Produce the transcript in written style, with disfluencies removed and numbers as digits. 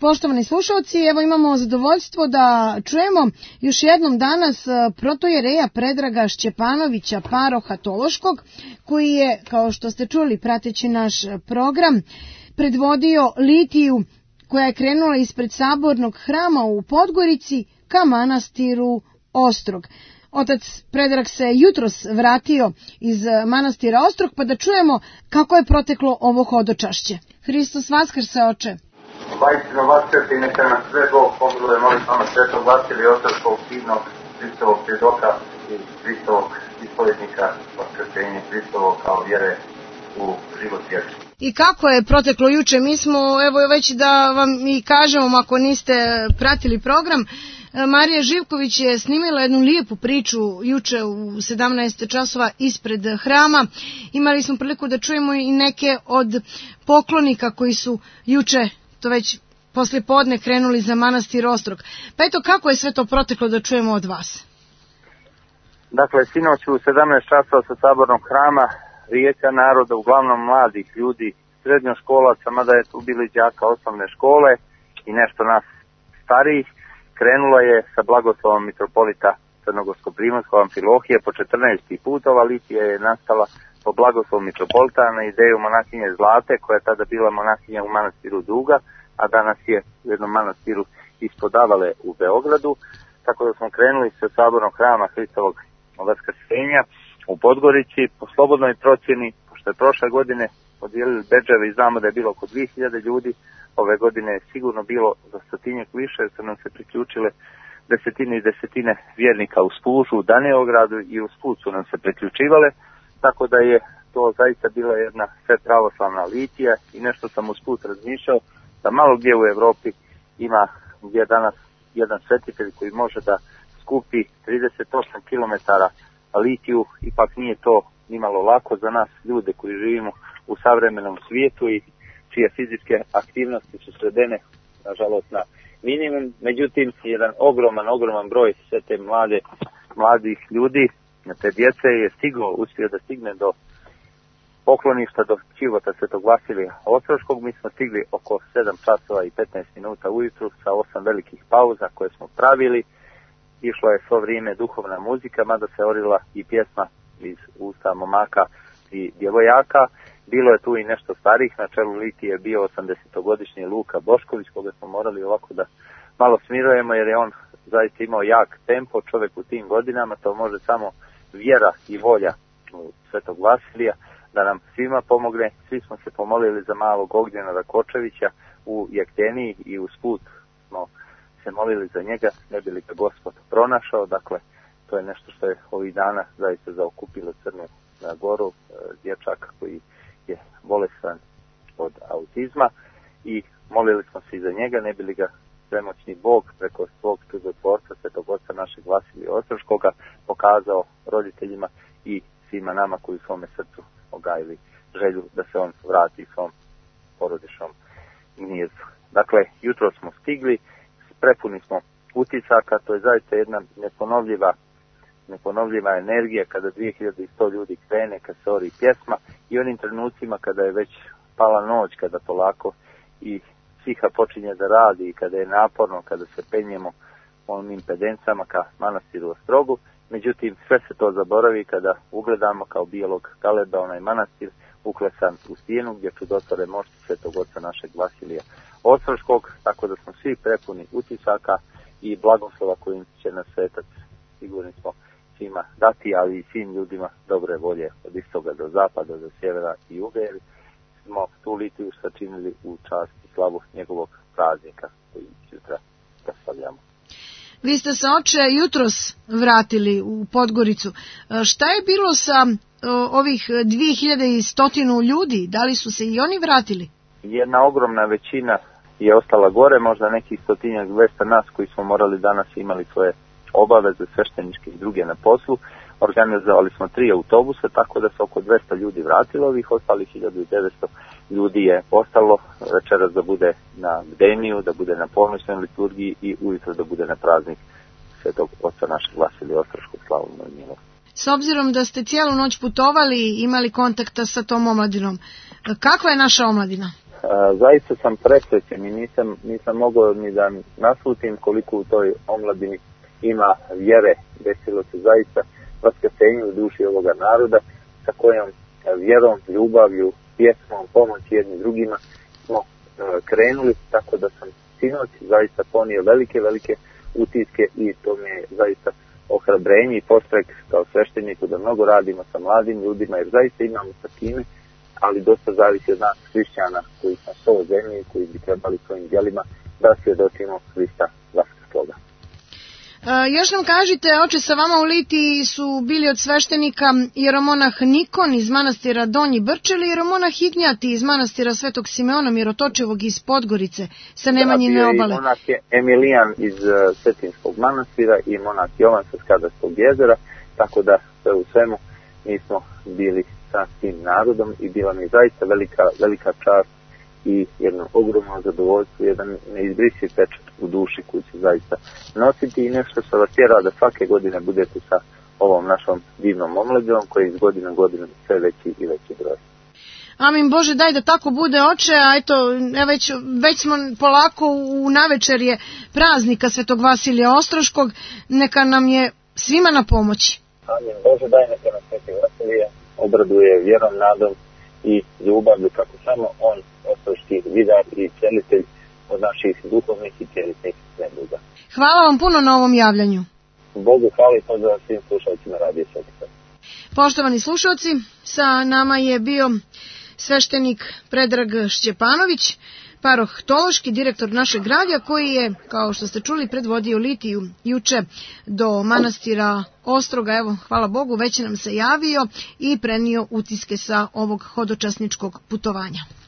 Poštovani slušalci, evo imamo zadovoljstvo da čujemo još jednom danas protojereja Predraga Šćepanovića, paroha Tološkog, koji je, kao što ste čuli prateći naš program, predvodio litiju koja je krenula ispred sabornog hrama u Podgorici ka manastiru Ostrog. Otac Predrag se jutros vratio iz manastira Ostrog, pa da čujemo kako je proteklo ovo hodočašće. Hristos vaskrse, oče! Vajstino vaskrse i neka nas sve Bog pomiluje, molitvama svetog Vasilija Ostrogskog, divnog Hristovog svjedoka i Hristovog ispovjednika vaskrsenja Hristovog kao vjere u život vječni. I kako je proteklo juče? Mi smo, evo već da vam i kažemo, ako niste pratili program, Marija Živković je snimila jednu lijepu priču juče u 17 časova ispred hrama. Imali smo priliku da čujemo i neke od poklonika koji su juče, to već poslije podne, krenuli za manastir Ostrog. Pa eto, kako je sve to proteklo, da čujemo od vas? Dakle, sinoć u 17 časova sa sabornog hrama rijeka naroda, uglavnom mladih ljudi, srednjoškolaca, mada je tu bili đaka osnovne škole i nešto nas starijih, krenula je sa blagoslovom mitropolita Crnogorsko-primorskog Amfilohije po 14. put. Ova litija je nastala po blagoslovu mitropolita na ideju monahinje Zlate, koja je tada bila monahinja u manastiru Duga, a danas je u jednom manastiru ispod Avale u Beogradu. Tako da smo krenuli sa sabornog hrama Hristovog vaskrsenja u Podgorici po slobodnoj procjeni, pošto je prošle godine podijelili bedževe i znamo da je bilo oko 2000 ljudi, ove godine je sigurno bilo za stotinjak više, jer su nam se priključile desetine i desetine vjernika u Spužu, u Danielgradu i u Sput su nam se priključivale, tako da je to zaista bila jedna sve pravoslavna litija i nešto sam usput razmišljao da malo gdje u Europi ima gdje danas jedan svetitelj koji može da skupi 38 km litiju, ipak nije to nimalo lako za nas ljude koji živimo u savremenom svijetu i čije fizičke aktivnosti su svedene, nažalost, na minimum. Međutim, jedan ogroman broj sve te mladih ljudi, te djece je uspio da stigne do pokloništa, do čivota Svetog Vasilija Ostroškog. Mi smo stigli oko 7 časova i 15 minuta ujutru sa 8 velikih pauza koje smo pravili. Išlo je svo vrijeme duhovna muzika, mada se orila i pjesma iz usta momaka i djevojaka. Bilo je tu i nešto starih, na čelu litije je bio 80-godišnji Luka Bošković, koga smo morali ovako da malo smirujemo, jer je on zaista imao jak tempo, čovjek u tim godinama, to može samo vjera i volja u Svetog Vasilija da nam svima pomogne. Svi smo se pomolili za malog Ognjena Rakočevića u Jekteniji i usput smo se molili za njega, ne bi li ga Gospod pronašao. Dakle, to je nešto što je ovih dana zaista zaokupilo Crnu Goru, dječak koji je bolestan od autizma i molili smo se i za njega, ne bi li ga svemoćni Bog preko svog čudotvorca Svetog Oca našeg Vasilija Ostroškoga pokazao roditeljima i svima nama koji u svome srcu ogajili želju da se on vrati svom porodičnom gnijezdu. Dakle, jutro smo stigli, prepuni smo utisaka, to je zaista jedna neponovljiva energija kada 2100 ljudi krene, kad se ori pjesma i onim trenucima kada je već pala noć, kada polako i psiha počinje da radi i kada je naporno, kada se penjemo onim pedencama ka manastiru Ostrogu. Međutim, sve se to zaboravi kada ugledamo kao bijelog galeba onaj manastir uklesan u stijenu gdje čudotvore mošti Svetog Oca našeg Vasilija Ostroškog, tako da smo svi prepuni utisaka i blagoslova kojim će nas svetac, sigurni smo, svima dati, ali i svim ljudima dobre volje od istoga do zapada, do sjevera i juga, jer smo tu litiju sačinili u čast i slavu njegovog praznika koji jutra proslavljamo. Vi ste se, oče, jutros vratili u Podgoricu. Šta je bilo sa ovih 2100 ljudi? Da li su se i oni vratili? Jedna ogromna većina je ostala gore, možda nekih 100-200 nas koji smo morali danas imali svoje obaveze svešteničke i druge na poslu. Organizovali smo 3 autobusa, tako da se oko 200 ljudi vratilo, ovih ostalih 1900 ljudi je ostalo večeras da bude na bdeniju, da bude na ponoćnoj liturgiji i ujutro da bude na praznik Svetog Oca našeg Vasilija Ostroškog, slavno i milo. S obzirom da ste cijelu noć putovali i imali kontakta sa tom omladinom, kakva je naša omladina? zaista sam presrećen i nisam mogao ni da naslutim koliko u toj omladini ima vjere. Desilo se zaista vaskrsenje u duši ovoga naroda, sa kojom vjerom, ljubavlju, pjesmom, pomoći jedni drugima smo krenuli, tako da sam sinoć zaista ponio velike utiske i to mi je zaista ohrabrenje i postrek kao svešteniku da mnogo radimo sa mladim ljudima, jer zaista imamo sa kime, ali dosta zavisi od nas hrišćana koji smo s ovoj zemlji i koji bi trebali svojim djelima da svjedočimo Hrista vaskrsloga. Još nam kažite, oče, sa vama u Litiji su bili od sveštenika jeromonah Nikon iz manastira Donji Brčeli i jeromonah Ignjati iz manastira Svetog Simeona Mirotočevog iz Podgorice sa Nemanjine obale. I monah je Emilijan iz Cetinskog manastira i monah Jovan sa Skadarskog jezera, tako da sve u svemu mi smo bili sa tim narodom i bila mi zaista velika čast i jedno ogromno zadovoljstvo, jedan neizbrisiv pečat u duši koji će zaista nositi i nešto što vas tjera da svake godine budete sa ovom našom divnom omladinom koji iz godine u godinu sve veći i veći broj. Amin Bože, daj da tako bude, oče, a eto, već smo polako u navečerje praznika Svetog Vasilija Ostroškog, neka nam je svima na pomoći. Amin Bože, daj neka nam Sveti Vasilije obraduje vjerom, nadom i ljubavlju kako samo on, ostroški vidar i celitelj od naših duhovnih i tjelesnih neduga. Hvala vam puno na ovom javljanju. Bogu hvala i pozdrav svim slušalcima Radio Sveti Svet. Poštovani slušalci, sa nama je bio sveštenik Predrag Šćepanović, paroh Tološki, direktor našeg radija, koji je, kao što ste čuli, predvodio Litiju juče do manastira Ostroga. Evo, hvala Bogu, već nam se javio i prenio utiske sa ovog hodočasničkog putovanja.